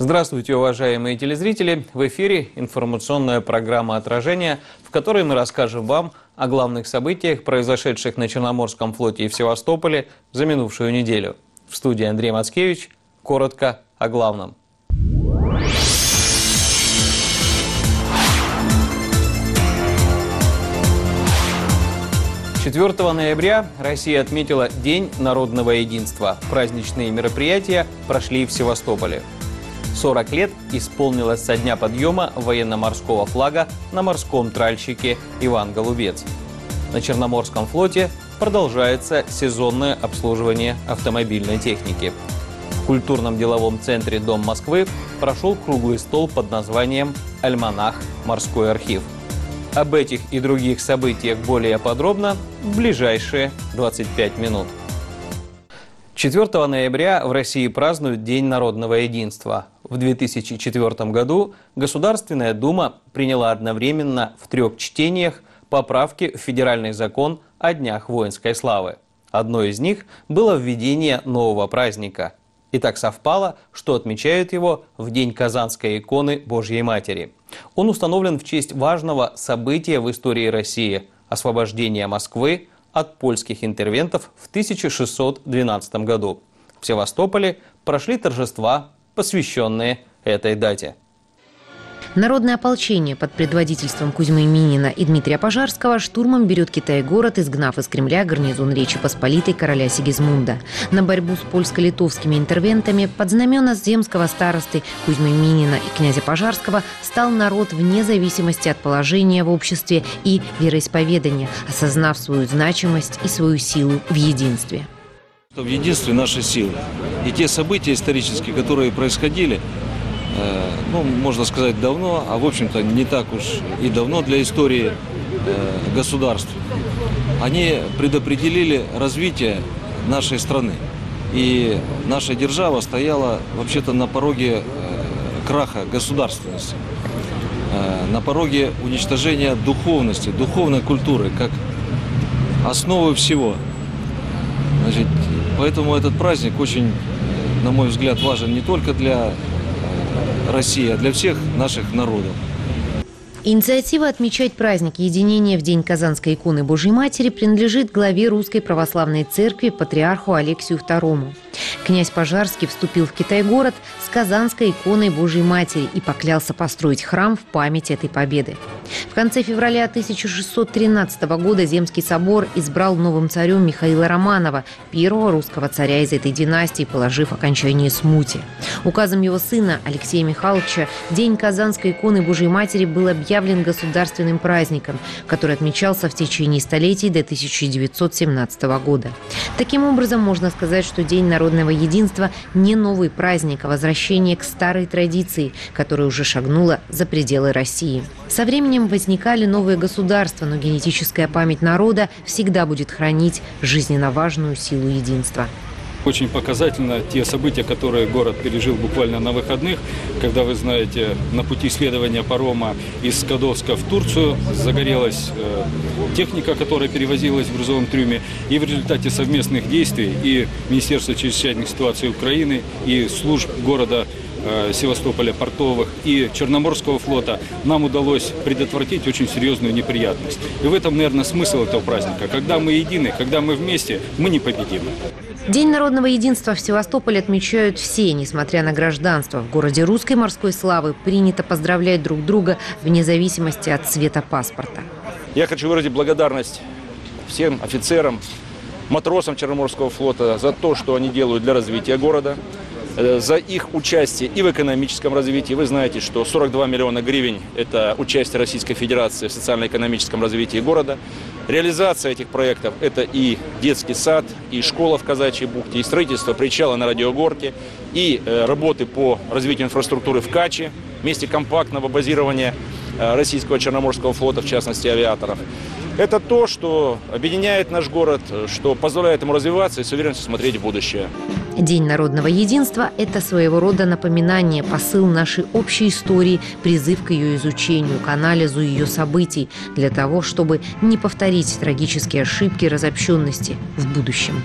Здравствуйте, уважаемые телезрители! В эфире информационная программа «Отражение», в которой мы расскажем вам о главных событиях, произошедших на Черноморском флоте и в Севастополе за минувшую неделю. В студии Андрей Мацкевич. Коротко о главном. «4 ноября Россия отметила День народного единства. Праздничные мероприятия прошли в Севастополе. 40 лет исполнилось со дня подъема военно-морского флага на морском тральщике «Иван Голубец». На Черноморском флоте продолжается сезонное обслуживание автомобильной техники. В культурном деловом центре «Дом Москвы» прошел круглый стол под названием «Альманах. Морской архив». Об этих и других событиях более подробно в ближайшие 25 минут. 4 ноября в России празднуют День народного единства. В 2004 году Государственная Дума приняла одновременно в 3 чтениях поправки в Федеральный закон о Днях воинской славы. Одно из них было введение нового праздника. И так совпало, что отмечают его в День Казанской иконы Божьей Матери. Он установлен в честь важного события в истории России – освобождения Москвы от польских интервентов в 1612 году. В Севастополе прошли торжества, посвященные этой дате. Народное ополчение под предводительством Кузьмы Минина и Дмитрия Пожарского штурмом берет Китай-город, изгнав из Кремля гарнизон Речи Посполитой короля Сигизмунда. На борьбу с польско-литовскими интервентами под знамена земского старосты Кузьмы Минина и князя Пожарского стал народ вне зависимости от положения в обществе и вероисповедания, осознав свою значимость и свою силу в единстве. В единстве наша сила. И те события исторические, которые происходили, можно сказать, давно, а в общем-то не так уж и давно для истории государств, они предопределили развитие нашей страны. И наша держава стояла вообще-то на пороге краха государственности, на пороге уничтожения духовности, духовной культуры, как основы всего. Значит, поэтому этот праздник очень, на мой взгляд, важен не только для России, а для всех наших народов. Инициатива отмечать праздник единения в День Казанской иконы Божьей Матери принадлежит главе Русской Православной Церкви патриарху Алексию II. Князь Пожарский вступил в Китай-город с Казанской иконой Божьей Матери и поклялся построить храм в память этой победы. В конце февраля 1613 года Земский собор избрал новым царем Михаила Романова, первого русского царя из этой династии, положив окончание смуте. Указом его сына Алексея Михайловича День Казанской иконы Божьей Матери был объявлен государственным праздником, который отмечался в течение столетий до 1917 года. Таким образом, можно сказать, что День народного единства не новый праздник, а возвращение к старой традиции, которая уже шагнула за пределы России. Со временем возникали новые государства, но генетическая память народа всегда будет хранить жизненно важную силу единства. Очень показательно те события, которые город пережил буквально на выходных, когда, вы знаете, на пути следования парома из Скадовска в Турцию загорелась техника, которая перевозилась в грузовом трюме. И в результате совместных действий и Министерства чрезвычайных ситуаций Украины, и служб города Севастополя, портовых и Черноморского флота нам удалось предотвратить очень серьезную неприятность. И в этом, наверное, смысл этого праздника. Когда мы едины, когда мы вместе, мы непобедимы. День народного единства в Севастополе отмечают все, несмотря на гражданство. В городе русской морской славы принято поздравлять друг друга вне зависимости от цвета паспорта. Я хочу выразить благодарность всем офицерам, матросам Черноморского флота за то, что они делают для развития города, за их участие и в экономическом развитии. Вы знаете, что 42 миллиона гривен – это участие Российской Федерации в социально-экономическом развитии города. Реализация этих проектов – это и детский сад, и школа в Казачьей бухте, и строительство причала на Радиогорке, и работы по развитию инфраструктуры в Каче, месте компактного базирования российского Черноморского флота, в частности авиаторов. Это то, что объединяет наш город, что позволяет ему развиваться и с уверенностью смотреть в будущее. День народного единства – это своего рода напоминание, посыл нашей общей истории, призыв к ее изучению, к анализу ее событий, для того, чтобы не повторить трагические ошибки разобщенности в будущем.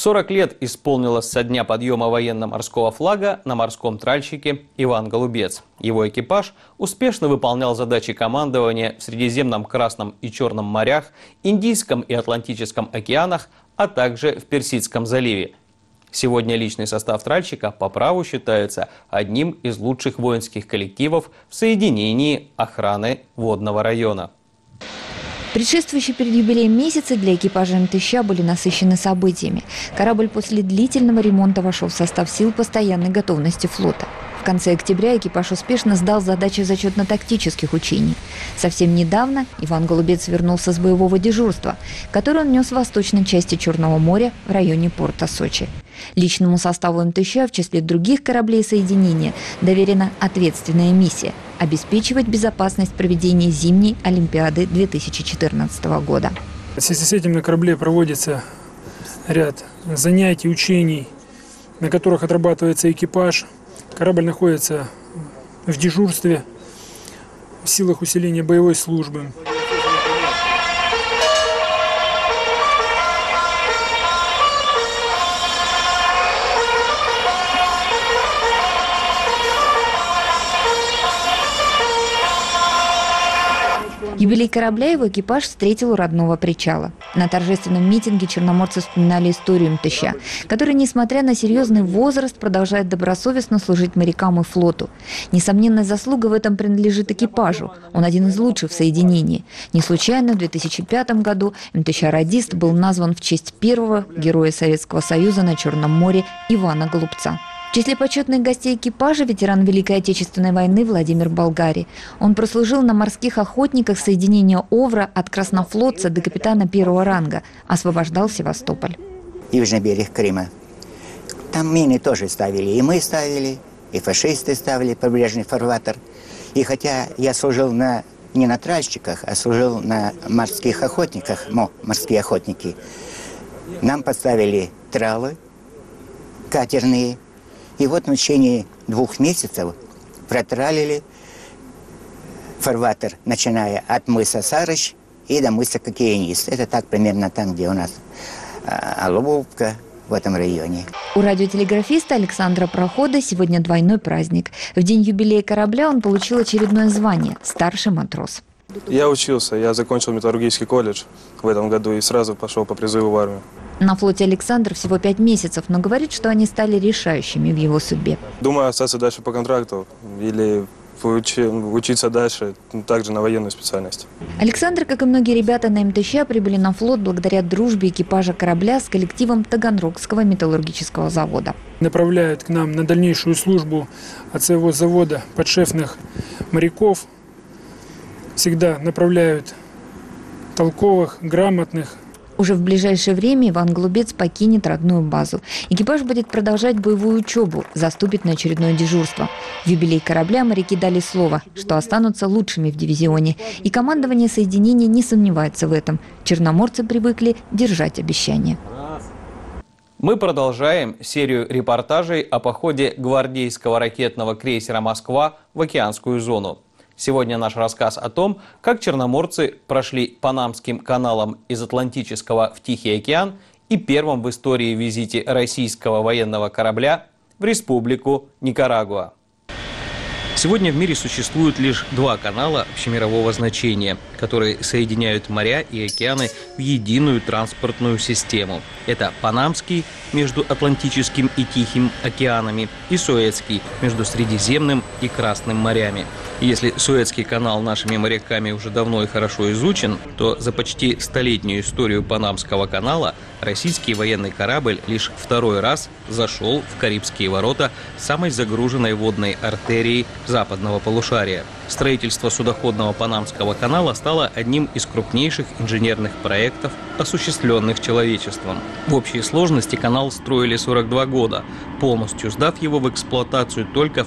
40 лет исполнилось со дня подъема военно-морского флага на морском тральщике «Иван Голубец». Его экипаж успешно выполнял задачи командования в Средиземном, Красном и Черном морях, Индийском и Атлантическом океанах, а также в Персидском заливе. Сегодня личный состав тральщика по праву считается одним из лучших воинских коллективов в соединении охраны водного района. Предшествующие перед юбилеем месяцы для экипажа МТЩ были насыщены событиями. Корабль после длительного ремонта вошел в состав сил постоянной готовности флота. В конце октября экипаж успешно сдал задачи зачетно-тактических учений. Совсем недавно Иван Голубец вернулся с боевого дежурства, которое он нес в восточной части Черного моря в районе порта Сочи. Личному составу МТЩ в числе других кораблей соединения доверена ответственная миссия – обеспечивать безопасность проведения зимней Олимпиады 2014 года. В связи с этим на корабле проводится ряд занятий, учений, на которых отрабатывается экипаж. Корабль находится в дежурстве, в силах усиления боевой службы. Юбилей корабля его экипаж встретил у родного причала. На торжественном митинге черноморцы вспоминали историю МТЩ, который, несмотря на серьезный возраст, продолжает добросовестно служить морякам и флоту. Несомненная заслуга в этом принадлежит экипажу. Он один из лучших в соединении. Не случайно в 2005 году МТЩ-радист был назван в честь первого героя Советского Союза на Черном море Ивана Голубца. В числе почетных гостей экипажа ветеран Великой Отечественной войны Владимир Болгари. Он прослужил на морских охотниках соединения Овра от краснофлотца до капитана первого ранга. Освобождал Севастополь. Южный берег Крыма. Там мины тоже ставили. И мы ставили, и фашисты ставили прибрежный фарватер. И хотя я служил не на тральщиках, а служил на морских охотниках, морские охотники, нам поставили тралы катерные. И вот в течение 2 месяцев протралили фарватер, начиная от мыса Сарыч и до мыса Кокеинист. Это так примерно там, где у нас Алубовка, в этом районе. У радиотелеграфиста Александра Прохода сегодня двойной праздник. В день юбилея корабля он получил очередное звание – старший матрос. Я учился, я закончил металлургический колледж в этом году и сразу пошел по призыву в армию. На флоте Александр всего 5 месяцев, но говорит, что они стали решающими в его судьбе. Думаю остаться дальше по контракту или учиться дальше, также на военную специальность. Александр, как и многие ребята на МТЩ, прибыли на флот благодаря дружбе экипажа корабля с коллективом Таганрогского металлургического завода. Направляют к нам на дальнейшую службу от своего завода подшефных моряков. Всегда направляют толковых, грамотных. Уже в ближайшее время Иван Голубец покинет родную базу. Экипаж будет продолжать боевую учебу, заступит на очередное дежурство. В юбилей корабля моряки дали слово, что останутся лучшими в дивизионе. И командование соединения не сомневается в этом. Черноморцы привыкли держать обещания. Мы продолжаем серию репортажей о походе гвардейского ракетного крейсера «Москва» в океанскую зону. Сегодня наш рассказ о том, как черноморцы прошли Панамским каналом из Атлантического в Тихий океан и первом в истории визите российского военного корабля в Республику Никарагуа. Сегодня в мире существует лишь 2 канала общемирового значения, которые соединяют моря и океаны в единую транспортную систему. Это Панамский между Атлантическим и Тихим океанами и Суэцкий между Средиземным и Красным морями. И если Суэцкий канал нашими моряками уже давно и хорошо изучен, то за почти столетнюю историю Панамского канала российский военный корабль лишь 2-й раз зашел в Карибские ворота самой загруженной водной артерии западного полушария. Строительство судоходного Панамского канала стало одним из крупнейших инженерных проектов, осуществленных человечеством. В общей сложности канал строили 42 года, полностью сдав его в эксплуатацию только в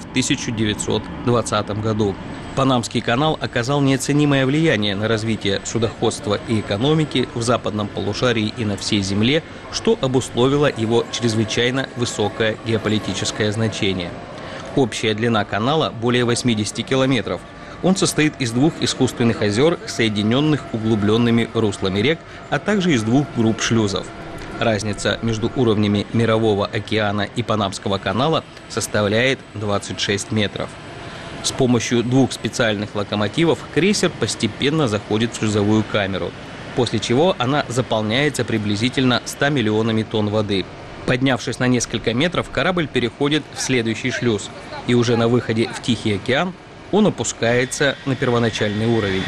1920 году. Панамский канал оказал неоценимое влияние на развитие судоходства и экономики в западном полушарии и на всей Земле, что обусловило его чрезвычайно высокое геополитическое значение. Общая длина канала более 80 километров. Он состоит из 2 искусственных озер, соединенных углубленными руслами рек, а также из 2 групп шлюзов. Разница между уровнями Мирового океана и Панамского канала составляет 26 метров. С помощью 2 специальных локомотивов крейсер постепенно заходит в шлюзовую камеру, после чего она заполняется приблизительно 100 миллионами тонн воды. Поднявшись на несколько метров, корабль переходит в следующий шлюз, и уже на выходе в Тихий океан он опускается на первоначальный уровень.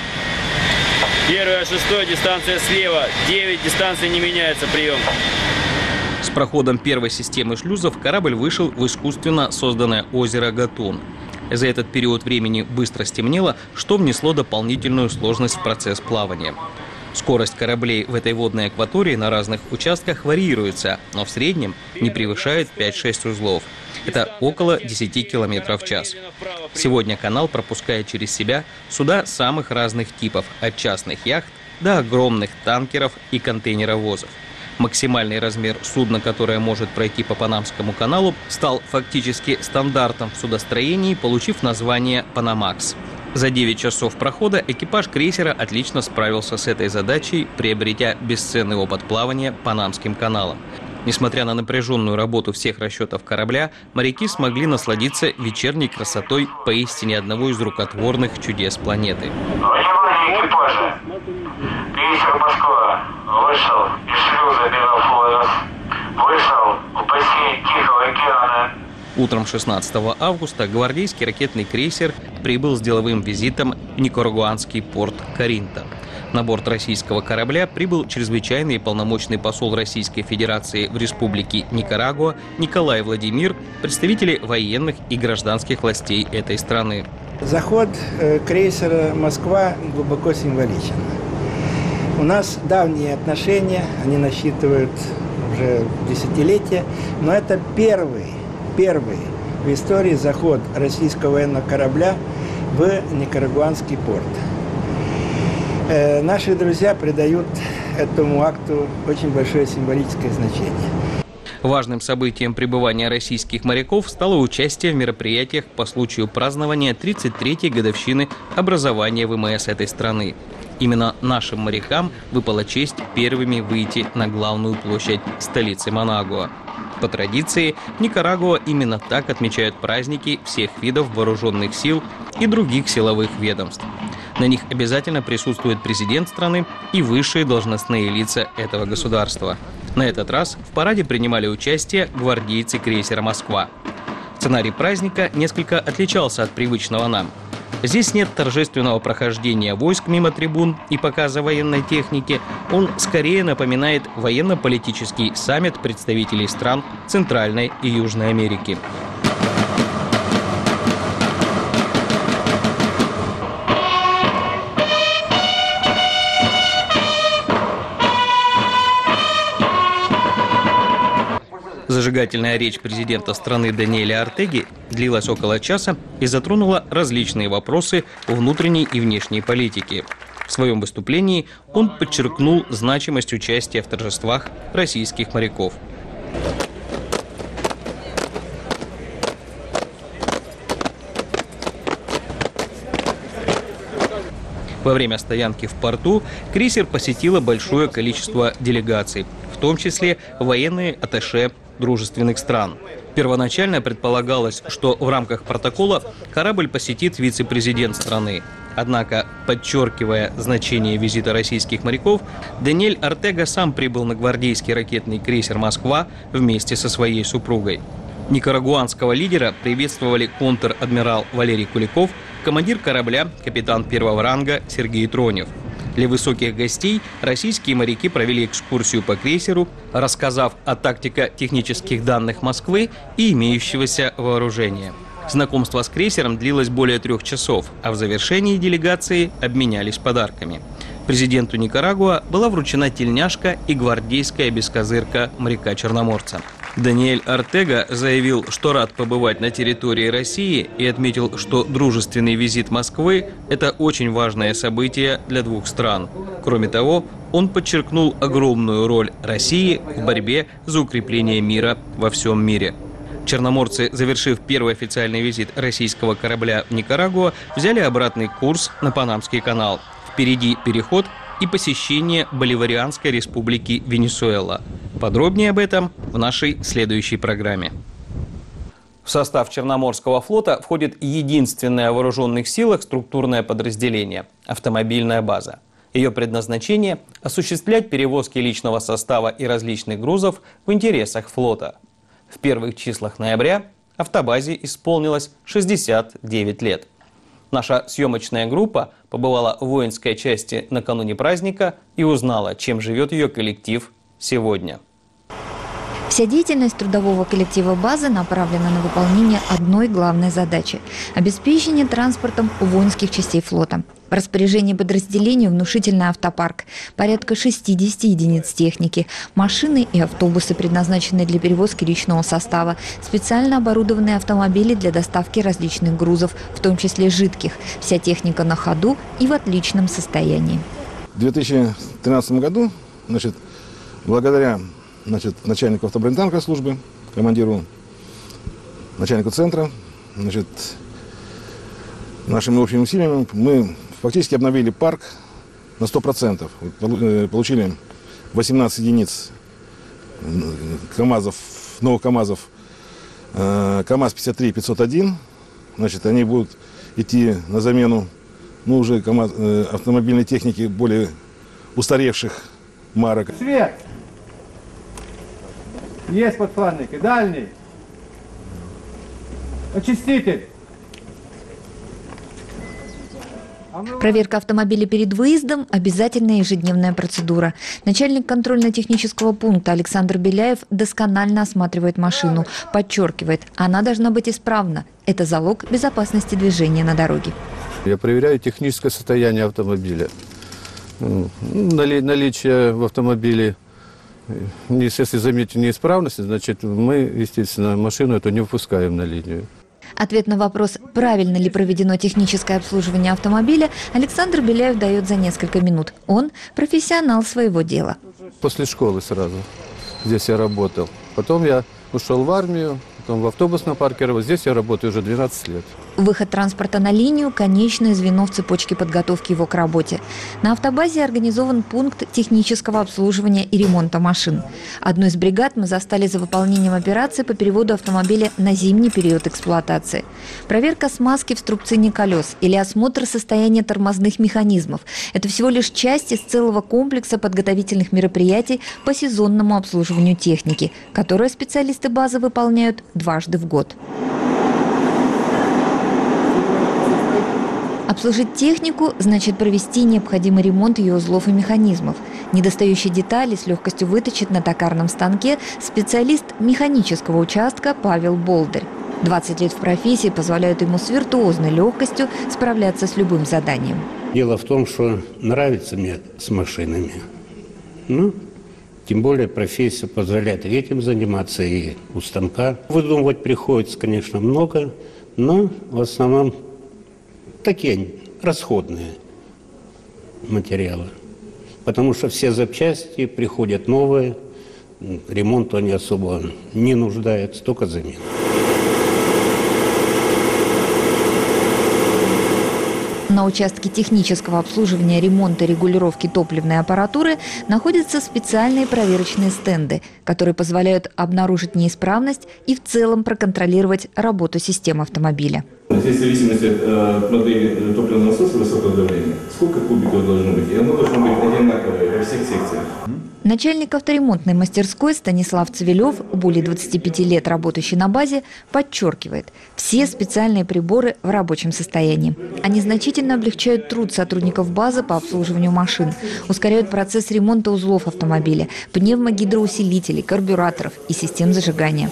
1, 6, дистанция слева, 9, дистанция не меняется, прием. С проходом первой системы шлюзов корабль вышел в искусственно созданное озеро Гатун. За этот период времени быстро стемнело, что внесло дополнительную сложность в процесс плавания. Скорость кораблей в этой водной акватории на разных участках варьируется, но в среднем не превышает 5-6 узлов. Это около 10 км в час. Сегодня канал пропускает через себя суда самых разных типов, от частных яхт до огромных танкеров и контейнеровозов. Максимальный размер судна, которое может пройти по Панамскому каналу, стал фактически стандартом в судостроении, получив название «Панамакс». За 9 часов прохода экипаж крейсера отлично справился с этой задачей, приобретя бесценный опыт плавания Панамским каналом. Несмотря на напряженную работу всех расчетов корабля, моряки смогли насладиться вечерней красотой поистине одного из рукотворных чудес планеты. Внимание экипажа! Крейсер «Москва» вышел из шлюза Белофлотов, вышел в бассейн Тихого океана. Утром 16 августа гвардейский ракетный крейсер прибыл с деловым визитом в никарагуанский порт Каринта. На борт российского корабля прибыл чрезвычайный и полномочный посол Российской Федерации в Республике Никарагуа Николай Владимир, представители военных и гражданских властей этой страны. Заход крейсера «Москва» глубоко символичен. У нас давние отношения, они насчитывают уже десятилетия, но это первый в истории заход российского военного корабля в никарагуанский порт. Наши друзья придают этому акту очень большое символическое значение. Важным событием пребывания российских моряков стало участие в мероприятиях по случаю празднования 33-й годовщины образования ВМС этой страны. Именно нашим морякам выпала честь первыми выйти на главную площадь столицы Манагуа. По традиции, в Никарагуа именно так отмечают праздники всех видов вооруженных сил и других силовых ведомств. На них обязательно присутствует президент страны и высшие должностные лица этого государства. На этот раз в параде принимали участие гвардейцы крейсера «Москва». Сценарий праздника несколько отличался от привычного нам. Здесь нет торжественного прохождения войск мимо трибун и показа военной техники. Он скорее напоминает военно-политический саммит представителей стран Центральной и Южной Америки. Зажигательная речь президента страны Даниэля Ортеги длилась около часа и затронула различные вопросы внутренней и внешней политики. В своем выступлении он подчеркнул значимость участия в торжествах российских моряков. Во время стоянки в порту крейсер посетило большое количество делегаций, в том числе военные атташе дружественных стран. Первоначально предполагалось, что в рамках протокола корабль посетит вице-президент страны. Однако, подчеркивая значение визита российских моряков, Даниэль Ортега сам прибыл на гвардейский ракетный крейсер «Москва» вместе со своей супругой. Никарагуанского лидера приветствовали контр-адмирал Валерий Куликов, командир корабля, капитан первого ранга Сергей Тронев. Для высоких гостей российские моряки провели экскурсию по крейсеру, рассказав о тактико-технических данных Москвы и имеющегося вооружения. Знакомство с крейсером длилось более 3 часов, а в завершении делегации обменялись подарками. Президенту Никарагуа была вручена тельняшка и гвардейская бескозырка моряка-черноморца. Даниэль Ортега заявил, что рад побывать на территории России и отметил, что дружественный визит Москвы – это очень важное событие для двух стран. Кроме того, он подчеркнул огромную роль России в борьбе за укрепление мира во всем мире. Черноморцы, завершив первый официальный визит российского корабля в Никарагуа, взяли обратный курс на Панамский канал. Впереди переход и посещение Боливарианской республики Венесуэла. Подробнее об этом в нашей следующей программе. В состав Черноморского флота входит единственное в вооруженных силах структурное подразделение – автомобильная база. Ее предназначение – осуществлять перевозки личного состава и различных грузов в интересах флота. В первых числах ноября автобазе исполнилось 69 лет. Наша съемочная группа побывала в воинской части накануне праздника и узнала, чем живет ее коллектив сегодня. Вся деятельность трудового коллектива базы направлена на выполнение одной главной задачи – обеспечение транспортом воинских частей флота. В распоряжении подразделения внушительный автопарк, порядка 60 единиц техники, машины и автобусы, предназначенные для перевозки личного состава, специально оборудованные автомобили для доставки различных грузов, в том числе жидких. Вся техника на ходу и в отличном состоянии. В 2013 году, благодаря начальнику автобронетанковой службы, командиру, начальнику центра, нашими общими усилиями мы фактически обновили парк на 100%. Получили 18 единиц КАМАЗов, новых КАМАЗов, КАМАЗ-53-501. Они будут идти на замену уже автомобильной техники более устаревших марок. Свет! Есть подфланники. Дальний. Очиститель. Проверка автомобиля перед выездом – обязательная ежедневная процедура. Начальник контрольно-технического пункта Александр Беляев досконально осматривает машину, подчеркивает, она должна быть исправна. Это залог безопасности движения на дороге. Я проверяю техническое состояние автомобиля. Наличие в автомобиле, если заметим неисправность, значит мы, естественно, машину эту не выпускаем на линию. Ответ на вопрос, правильно ли проведено техническое обслуживание автомобиля, Александр Беляев дает за несколько минут. Он профессионал своего дела. После школы сразу здесь я работал. Потом я ушел в армию, потом в автобусном парке. Здесь я работаю уже 12 лет. Выход транспорта на линию – конечное звено в цепочке подготовки его к работе. На автобазе организован пункт технического обслуживания и ремонта машин. Одну из бригад мы застали за выполнением операции по переводу автомобиля на зимний период эксплуатации. Проверка смазки в струбцине колес или осмотр состояния тормозных механизмов – это всего лишь часть из целого комплекса подготовительных мероприятий по сезонному обслуживанию техники, которые специалисты базы выполняют дважды в год. Обслужить технику значит провести необходимый ремонт ее узлов и механизмов. Недостающие детали с легкостью выточит на токарном станке специалист механического участка Павел Болдырь. 20 лет в профессии позволяют ему с виртуозной легкостью справляться с любым заданием. Дело в том, что нравится мне с машинами. Тем более профессия позволяет этим заниматься и у станка. Выдумывать приходится, конечно, много, но в основном такие расходные материалы. Потому что все запчасти приходят новые, ремонту они особо не нуждаются, только замена. На участке технического обслуживания, ремонта и регулировки топливной аппаратуры находятся специальные проверочные стенды, которые позволяют обнаружить неисправность и в целом проконтролировать работу системы автомобиля. Здесь в зависимости от модели топливного насоса высокого давления, сколько кубиков должно быть, и оно должно быть одинаковое во всех секциях. Начальник авторемонтной мастерской Станислав Цивилев, более 25 лет работающий на базе, подчеркивает, все специальные приборы в рабочем состоянии. Они значительно облегчают труд сотрудников базы по обслуживанию машин, ускоряют процесс ремонта узлов автомобиля, пневмогидроусилителей, карбюраторов и систем зажигания.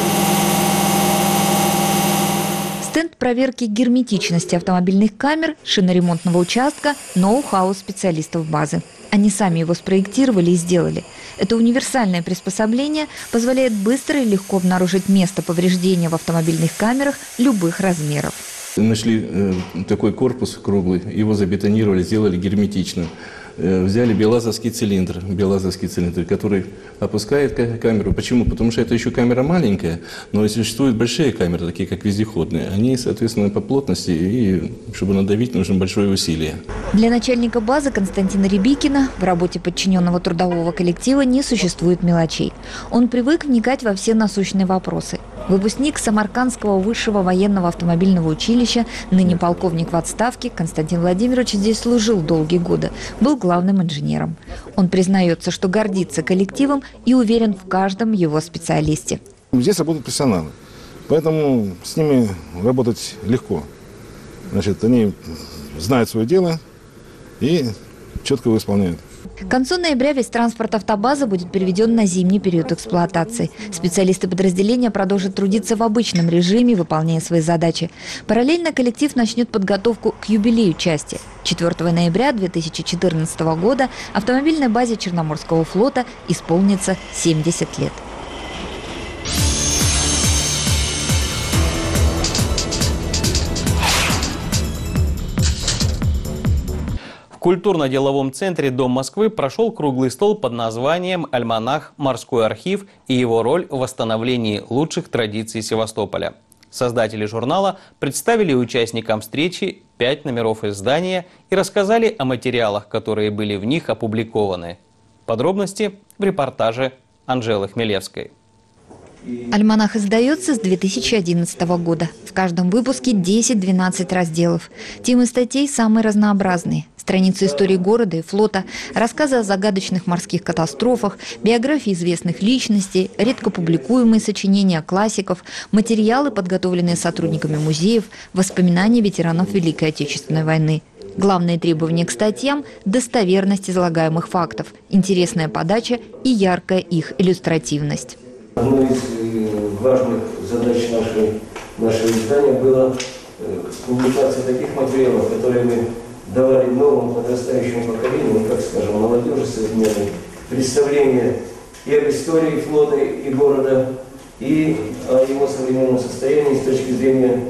Стенд проверки герметичности автомобильных камер, шиноремонтного участка, ноу-хау специалистов базы. Они сами его спроектировали и сделали. Это универсальное приспособление позволяет быстро и легко обнаружить место повреждения в автомобильных камерах любых размеров. Нашли такой корпус круглый, его забетонировали, сделали герметичным. взяли белазовский цилиндр, который опускает камеру. Почему? Потому что это еще камера маленькая, но существуют большие камеры, такие как вездеходные. Они, соответственно, по плотности, и чтобы надавить, нужно большое усилие. Для начальника базы Константина Рябикина в работе подчиненного трудового коллектива не существует мелочей. Он привык вникать во все насущные вопросы. Выпускник Самаркандского высшего военного автомобильного училища, ныне полковник в отставке, Константин Владимирович здесь служил долгие годы, был главным инженером. Он признается, что гордится коллективом и уверен в каждом его специалисте. Здесь работают профессионалы, поэтому с ними работать легко. Значит, они знают свое дело и четко его исполняют. К концу ноября весь транспорт автобазы будет переведен на зимний период эксплуатации. Специалисты подразделения продолжат трудиться в обычном режиме, выполняя свои задачи. Параллельно коллектив начнет подготовку к юбилею части. 4 ноября 2014 года автомобильной базе Черноморского флота исполнится 70 лет. В культурно-деловом центре «Дом Москвы» прошел круглый стол под названием «Альманах. Морской архив» и его роль в восстановлении лучших традиций Севастополя. Создатели журнала представили участникам встречи 5 номеров издания и рассказали о материалах, которые были в них опубликованы. Подробности в репортаже Анжелы Хмелевской. Альманах издается с 2011 года. В каждом выпуске 10-12 разделов. Темы статей самые разнообразные. Страницы истории города и флота, рассказы о загадочных морских катастрофах, биографии известных личностей, редко публикуемые сочинения классиков, материалы, подготовленные сотрудниками музеев, воспоминания ветеранов Великой Отечественной войны. Главные требования к статьям – достоверность излагаемых фактов, интересная подача и яркая их иллюстративность. Одной из важных задач нашего издания была публикация таких материалов, которые мы давали новому подрастающему поколению, как, скажем, молодежи современной, представление и об истории флота и города, и о его современном состоянии с точки зрения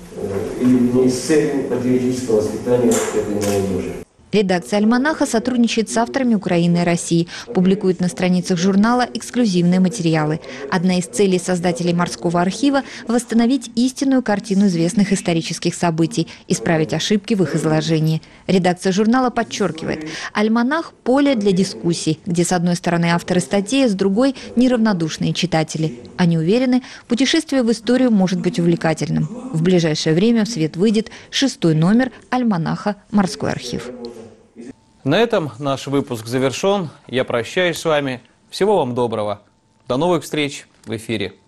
или с целью патриотического воспитания этой молодежи. Редакция «Альманаха» сотрудничает с авторами Украины и России, публикует на страницах журнала эксклюзивные материалы. Одна из целей создателей морского архива – восстановить истинную картину известных исторических событий, исправить ошибки в их изложении. Редакция журнала подчеркивает, «Альманах» – поле для дискуссий, где с одной стороны авторы статей, а с другой – неравнодушные читатели. Они уверены, путешествие в историю может быть увлекательным. В ближайшее время в свет выйдет 6-й номер «Альманаха. Морской архив». На этом наш выпуск завершен. Я прощаюсь с вами. Всего вам доброго. До новых встреч в эфире.